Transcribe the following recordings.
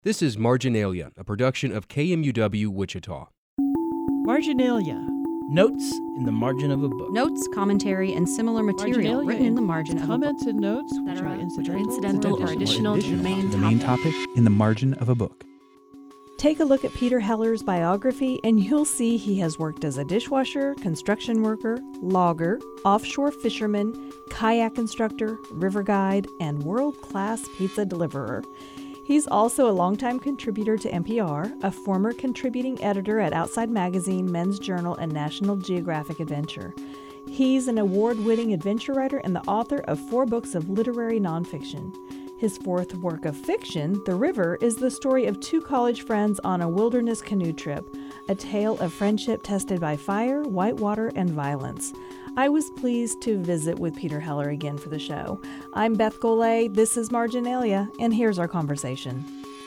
This is Marginalia, a production of KMUW Wichita. Marginalia. Notes in the margin of a book. Notes, commentary, and similar material written in the margin of a book. Comments and notes that which are incidental or additional to the main topic in the margin of a book. Take a look at Peter Heller's biography and you'll see he has worked as a dishwasher, construction worker, logger, offshore fisherman, kayak instructor, river guide, and world-class pizza deliverer. He's also a longtime contributor to NPR, a former contributing editor at Outside Magazine, Men's Journal, and National Geographic Adventure. He's an award-winning adventure writer and the author of 4 books of literary nonfiction. His 4th work of fiction, The River, is the story of 2 college friends on a wilderness canoe trip, a tale of friendship tested by fire, whitewater, and violence. I was pleased to visit with Peter Heller again for the show. I'm Beth Golay, this is Marginalia, and here's our conversation.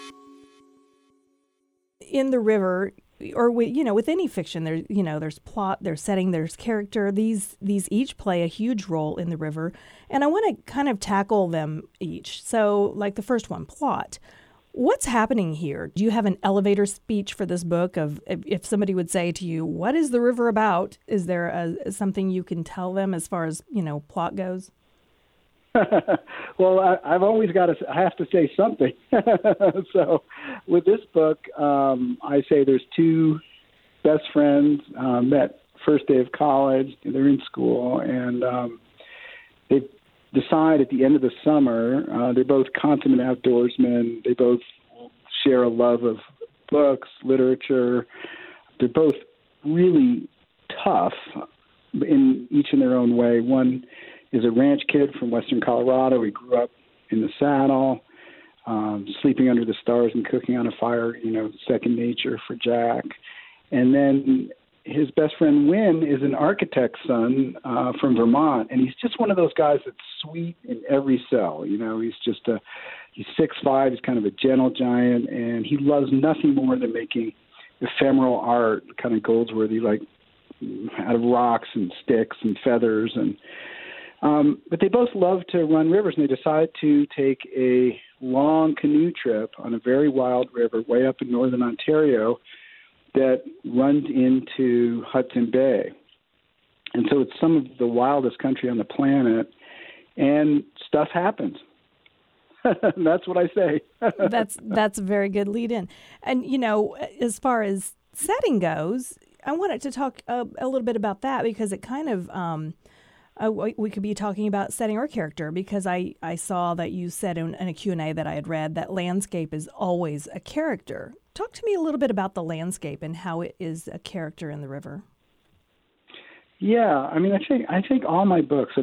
In The River, or with any fiction, there's plot, there's setting, there's character. These each play a huge role in The River, and I want to kind of tackle them each. So, like the first one, plot. What's happening here? Do you have an elevator speech for this book of if somebody would say to you, "What is The River about?" Is there something you can tell them as far as plot goes? Well, I've always I have to say something. So with this book, I say there's 2 best friends met first day of college. They're in school, and they decide at the end of the summer, they're both consummate outdoorsmen. They both share a love of books, literature. They're both really tough in each in their own way. One is a ranch kid from western Colorado. He grew up in the saddle, sleeping under the stars and cooking on a fire, second nature for Jack. And then his best friend, Win, is an architect's son from Vermont, and he's just one of those guys that's sweet in every cell. He's 6'5", he's kind of a gentle giant, and he loves nothing more than making ephemeral art, kind of Goldsworthy, like out of rocks and sticks and feathers. And but they both love to run rivers, and they decide to take a long canoe trip on a very wild river way up in northern Ontario that runs into Hudson Bay. And so it's some of the wildest country on the planet, and stuff happens. That's what I say. That's a very good lead in. And, as far as setting goes, I wanted to talk a little bit about that because it kind of, we could be talking about setting or character because I saw that you said in a Q&A that I had read that landscape is always a character. Talk to me a little bit about the landscape and how it is a character in The River. Yeah, I think all my books,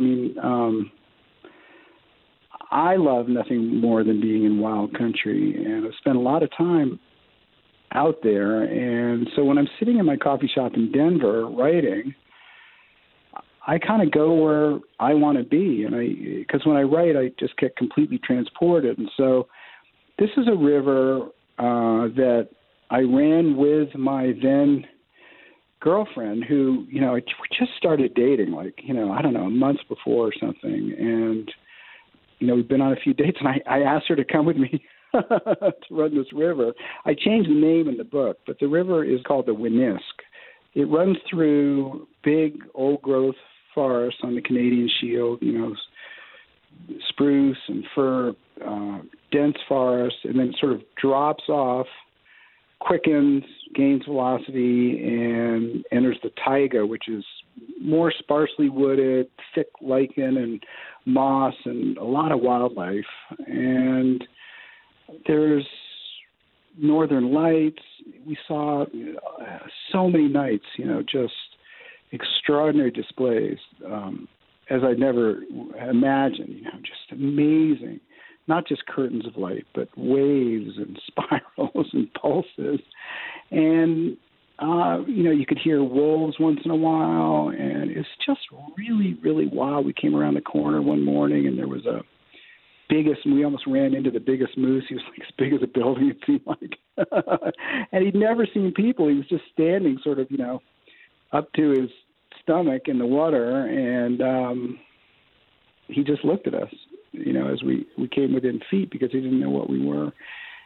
I love nothing more than being in wild country, and I've spent a lot of time out there. And so when I'm sitting in my coffee shop in Denver writing, I kind of go where I want to be, because when I write, I just get completely transported. And so this is a river that I ran with my then girlfriend who, we just started dating a month before or something. And, we've been on a few dates, and I asked her to come with me to run this river. I changed the name in the book, but the river is called the Winisk. It runs through big old growth forests on the Canadian Shield, spruce and fir, dense forest, and then it sort of drops off, quickens, gains velocity, and enters the taiga, which is more sparsely wooded, thick lichen and moss and a lot of wildlife. And there's northern lights. We saw so many nights, just extraordinary displays, as I'd never imagined, just amazing. Not just curtains of light, but waves and spirals and pulses. And, you could hear wolves once in a while, and it's just really, really wild. We came around the corner one morning, and there was we almost ran into the biggest moose. He was like as big as a building, it seemed like. And he'd never seen people. He was just standing sort of, up to his stomach in the water, and he just looked at us, as we came within feet because he didn't know what we were.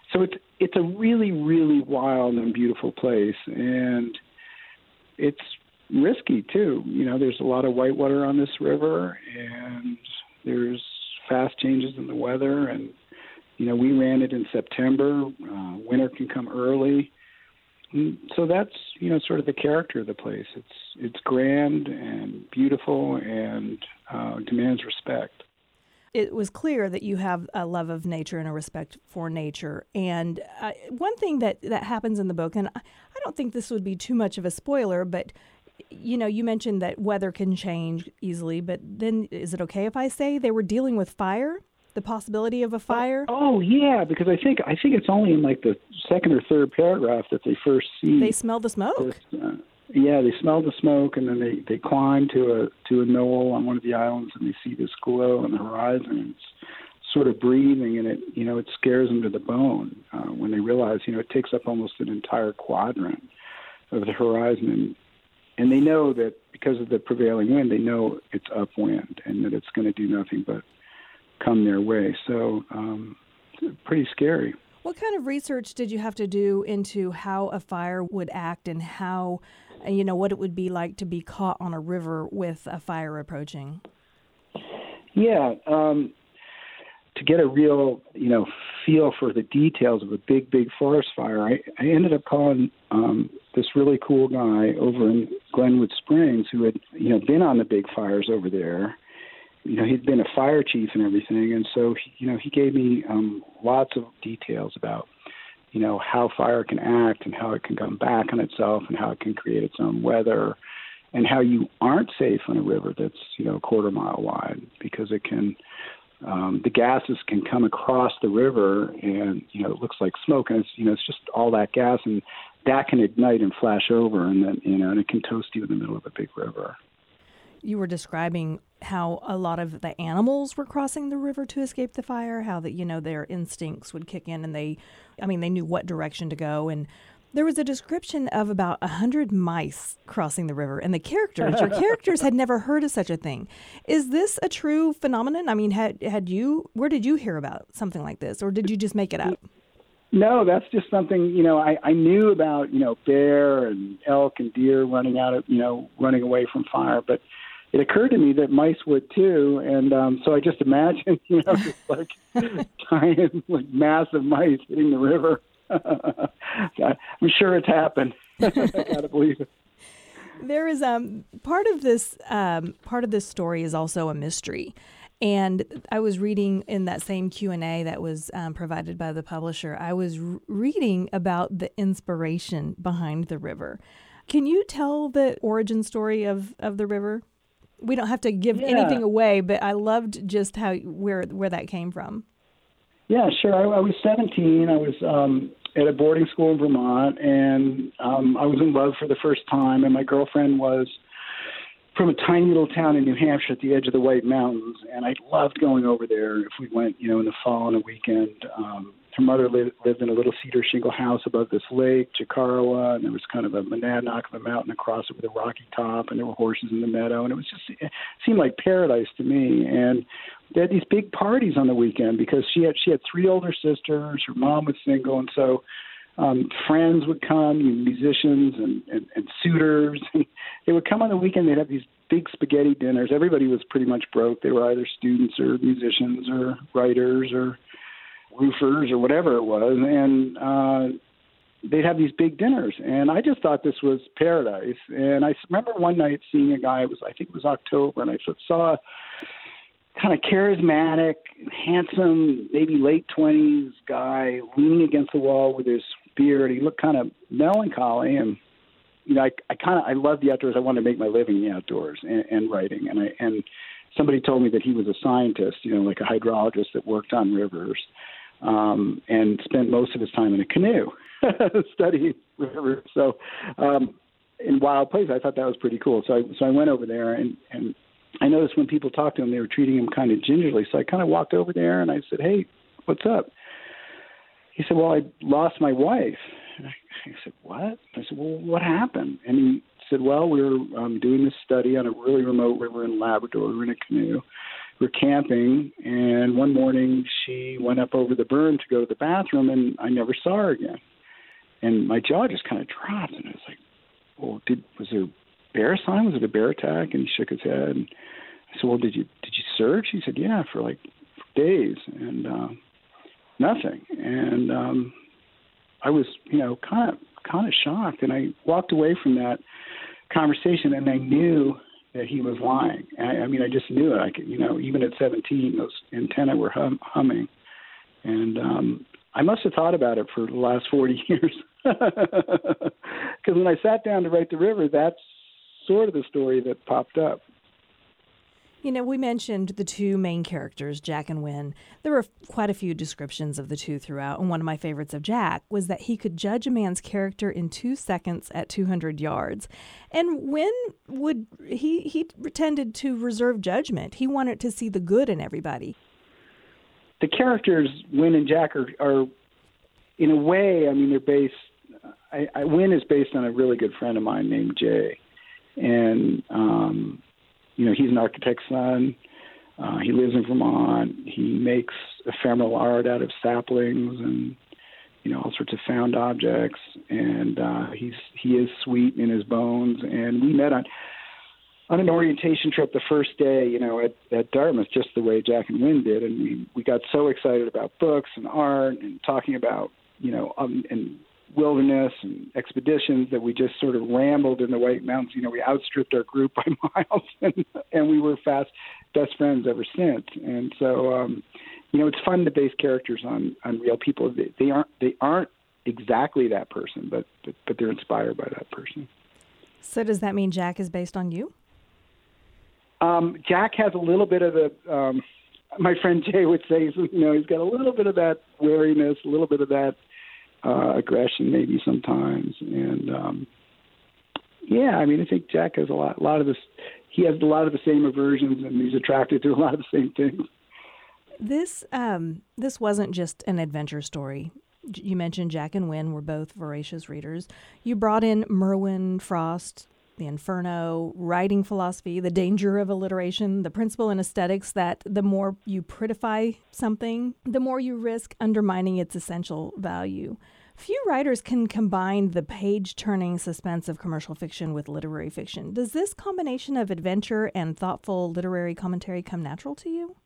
So it's a really, really wild and beautiful place, and it's risky too. There's a lot of whitewater on this river, and there's fast changes in the weather, and we ran it in September. Winter can come early. So that's, sort of the character of the place. It's grand and beautiful and demands respect. It was clear that you have a love of nature and a respect for nature. And one thing that happens in the book, and I don't think this would be too much of a spoiler, but you mentioned that weather can change easily, but then is it okay if I say they were dealing with fire? The possibility of a fire? Oh yeah, because I think it's only in like the second or third paragraph that they first see. They smell the smoke. They smell the smoke, and then they climb to a knoll on one of the islands, and they see this glow on the horizon. It's sort of breathing, and it scares them to the bone when they realize it takes up almost an entire quadrant of the horizon, and they know that because of the prevailing wind, they know it's upwind and that it's going to do nothing but come their way. So pretty scary. What kind of research did you have to do into how a fire would act and how, what it would be like to be caught on a river with a fire approaching? Yeah, to get a real, feel for the details of a big, big forest fire, I ended up calling this really cool guy over in Glenwood Springs who had, been on the big fires over there. He'd been a fire chief and everything, and so he gave me lots of details about how fire can act and how it can come back on itself and how it can create its own weather, and how you aren't safe on a river that's a quarter mile wide because it can the gases can come across the river and it looks like smoke, and it's just all that gas, and that can ignite and flash over, and then and it can toast you in the middle of a big river. You were describing how a lot of the animals were crossing the river to escape the fire, how that, their instincts would kick in and they knew what direction to go. And there was a description of about 100 mice crossing the river, and your characters had never heard of such a thing. Is this a true phenomenon? I mean, where did you hear about something like this, or did you just make it up? No, that's just something, I knew about, bear and elk and deer running away from fire, but it occurred to me that mice would too, and so I just imagined, just like giant, like massive mice hitting the river. I'm sure it's happened. I gotta believe it. There is part of this story is also a mystery, and I was reading in that same Q&A that was provided by the publisher. I was reading about the inspiration behind the river. Can you tell the origin story of the river? We don't have to give anything away, but I loved just where that came from. Yeah, sure. I was 17. I was at a boarding school in Vermont, and I was in love for the first time, and my girlfriend was from a tiny little town in New Hampshire at the edge of the White Mountains, and I loved going over there if we went, in the fall on a weekend. Her mother lived in a little cedar shingle house above this lake, Chicarawa, and there was kind of a monadnock of a mountain across it with a rocky top, and there were horses in the meadow, and it seemed like paradise to me. And they had these big parties on the weekend because she had 3 older sisters, her mom was single, and so friends would come, musicians and suitors. And they would come on the weekend. They'd have these big spaghetti dinners. Everybody was pretty much broke. They were either students or musicians or writers or roofers or whatever it was, and they'd have these big dinners, and I just thought this was paradise. And I remember one night seeing a guy, I think it was October, and I saw a kind of charismatic, handsome, maybe late 20s guy leaning against the wall with his beard. He looked kind of melancholy, and I love the outdoors. I wanted to make my living in the outdoors and writing, and somebody told me that he was a scientist, like a hydrologist that worked on rivers. And spent most of his time in a canoe studying rivers. So in wild places, I thought that was pretty cool. So I went over there, and I noticed when people talked to him, they were treating him kind of gingerly. So I kind of walked over there, and I said, "Hey, what's up?" He said, "Well, I lost my wife." And I said, "What?" I said, "Well, what happened?" And he said, "Well, we were doing this study on a really remote river in Labrador. We were in a canoe. were camping, and one morning she went up over the burn to go to the bathroom, and I never saw her again. And my jaw just kind of dropped, and I was like, well, was there a bear sign? Was it a bear attack? And he shook his head. And I said, well, did you search? He said, yeah, for days, and nothing. And I was, kind of shocked. And I walked away from that conversation, and I knew that he was lying. I just knew it. I could, even at 17, those antennae were humming. And I must have thought about it for the last 40 years. Because when I sat down to write The River, that's sort of the story that popped up. We mentioned the two main characters, Jack and Win. There were quite a few descriptions of the two throughout, and one of my favorites of Jack was that he could judge a man's character in 2 seconds at 200 yards. And Win he tended to reserve judgment. He wanted to see the good in everybody. The characters, Win and Jack, are in a way, they're based. Win is based on a really good friend of mine named Jay, and he's an architect's son. He lives in Vermont. He makes ephemeral art out of saplings and all sorts of found objects. And he is sweet in his bones. And we met on an orientation trip the first day, at Dartmouth, just the way Jack and Win did. And we got so excited about books and art and talking about and wilderness and expeditions that we just sort of rambled in the White Mountains. We outstripped our group by miles, and we were best friends ever since. And so, it's fun to base characters on real people. They aren't exactly that person, but they're inspired by that person. So does that mean Jack is based on you? Jack has a little bit of the. My friend Jay would say, he's got a little bit of that wariness, a little bit of that aggression, maybe sometimes. And I think Jack has a lot of this. He has a lot of the same aversions, and he's attracted to a lot of the same things. This wasn't just an adventure story. You mentioned Jack and Win were both voracious readers. You brought in Merwin Frost, The Inferno, writing philosophy, the danger of alliteration, the principle in aesthetics that the more you prettify something, the more you risk undermining its essential value. Few writers can combine the page-turning suspense of commercial fiction with literary fiction. Does this combination of adventure and thoughtful literary commentary come natural to you?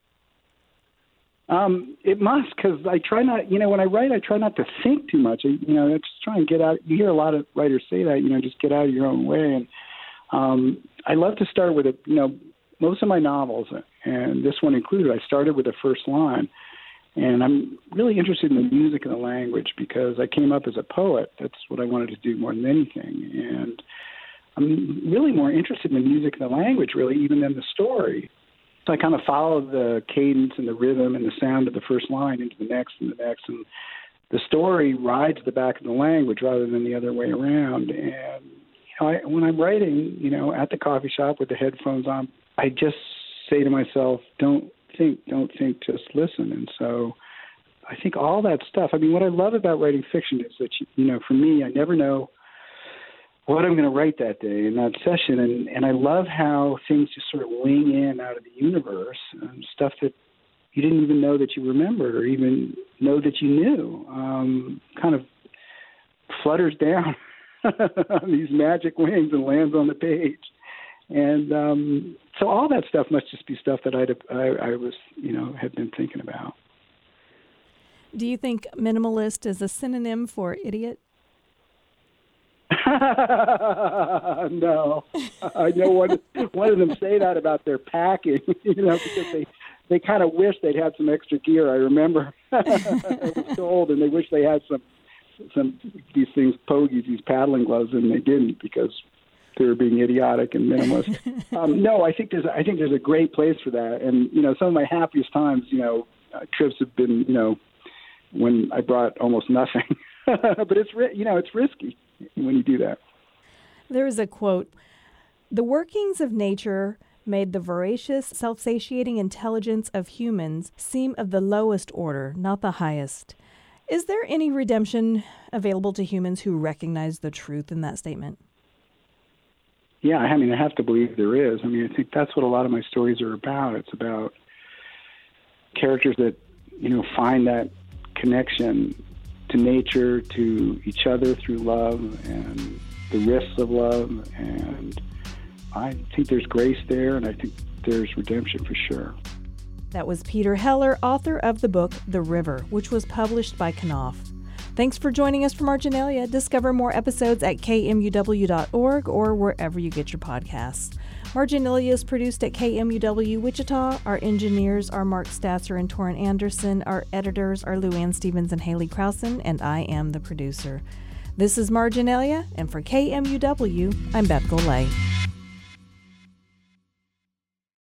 It must, because I try not, when I write, I try not to think too much. I just try and get out. You hear a lot of writers say that, just get out of your own way. And I love to start with most of my novels, and this one included, I started with the first line. And I'm really interested in the music and the language because I came up as a poet. That's what I wanted to do more than anything. And I'm really more interested in the music and the language, really, even than the story. So I kind of follow the cadence and the rhythm and the sound of the first line into the next and the next. And the story rides the back of the language rather than the other way around. And when I'm writing, at the coffee shop with the headphones on, I just say to myself, don't think, just listen. And so I think all that stuff, what I love about writing fiction is that, for me, I never know what I'm going to write that day in that session. And I love how things just sort of wing in out of the universe, stuff that you didn't even know that you remembered or even know that you knew, kind of flutters down on these magic wings and lands on the page. And so all that stuff must just be stuff that I was, had been thinking about. Do you think minimalist is a synonym for idiot? No. I know one of them say that about their packing, because they kind of wish they'd had some extra gear. I remember I was told, and they wish they had some these things, pogies, these paddling gloves, and they didn't because they were being idiotic and minimalist. No, I think there's a great place for that. And, some of my happiest times, trips have been, when I brought almost nothing. But it's risky when you do that. There is a quote, "The workings of nature made the voracious, self-satiating intelligence of humans seem of the lowest order, not the highest." Is there any redemption available to humans who recognize the truth in that statement? Yeah, I have to believe there is. I think that's what a lot of my stories are about. It's about characters that, find that connection to nature, to each other through love and the risks of love. And I think there's grace there, and I think there's redemption for sure. That was Peter Heller, author of the book The River, which was published by Knopf. Thanks for joining us for Marginalia. Discover more episodes at kmuw.org or wherever you get your podcasts. Marginalia is produced at KMUW Wichita. Our engineers are Mark Stasser and Torrin Anderson. Our editors are Lou Ann Stevens and Haley Krausen, and I am the producer. This is Marginalia, and for KMUW, I'm Beth Golay.